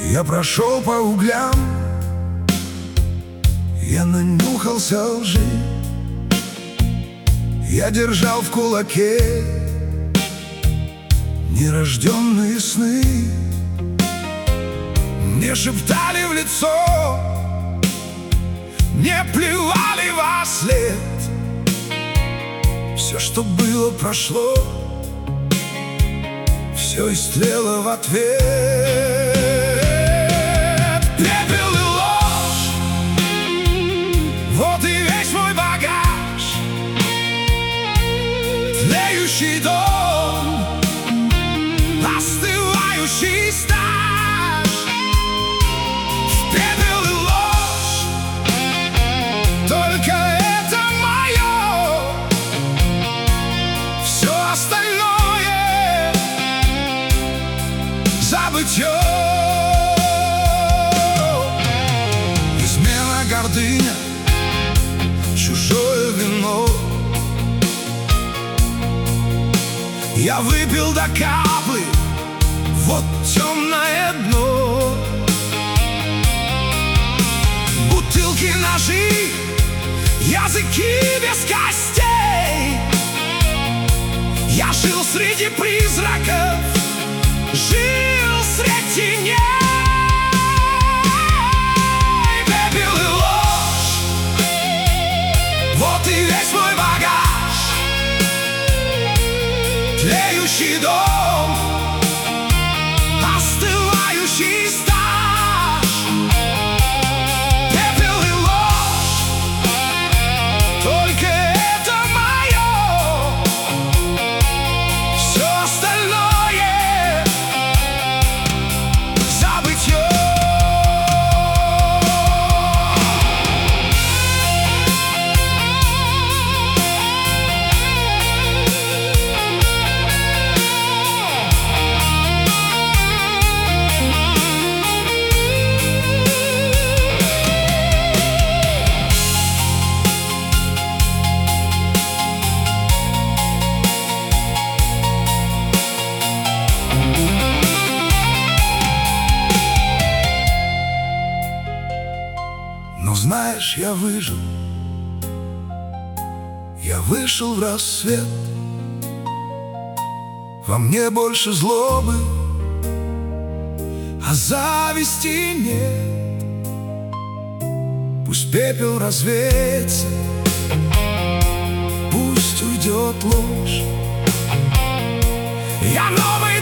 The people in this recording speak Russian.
Я прошел по углям, я нанюхался лжи. Я держал в кулаке нерожденные сны. Мне шептали в лицо, мне плевали во след. Все, что было, прошло, все истлело в ответ. Пепел и ложь, вот и весь мой багаж. Тлеющий дом, остывающий стаж. Пепел и ложь, только это мое. Все остальное забытье. Измена, гордыня, чужое вино. Я выпил до капли, вот темное дно. Бутылки, ножи, языки без костей. Я жил среди призраков, жил среди теней. Пепел и ложь, вот и весь мой багаж. Тлеющий дом, остывающий стаж. Пепел и ложь, только это мое. Все остальное забытье. Но знаешь, я выжил, я вышел в рассвет. Во мне больше злобы, а зависти нет. Пусть пепел развеется, пусть уйдет ложь. Я новый